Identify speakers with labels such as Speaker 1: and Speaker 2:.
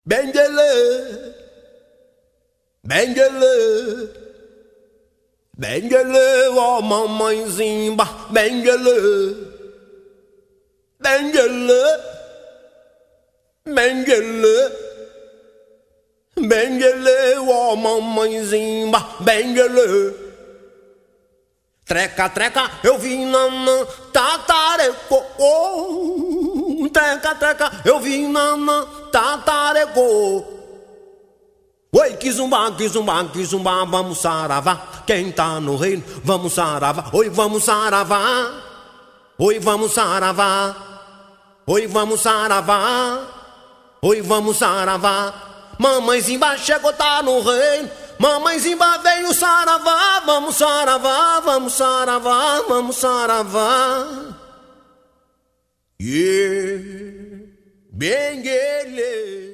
Speaker 1: Benguele, benguele, benguele, ó mamãezinha, benguele, benguele, benguele, benguele, ó mamãezinha, benguele. Treca, treca, eu vi nanã, tatarecô. Treca, treca, eu vi nanã, tatarecô. Oi, que zumba, vamos saravá. Quem tá no reino, vamos saravá. Oi, vamos saravá. Oi, vamos saravá. Oi, vamos saravá. Oi, vamos saravá. Mamãezinha chegou, tá no reino. Mamãezinha veio saravá. Vamos saravá, vamos saravá, vamos saravá. Yeah, benguele.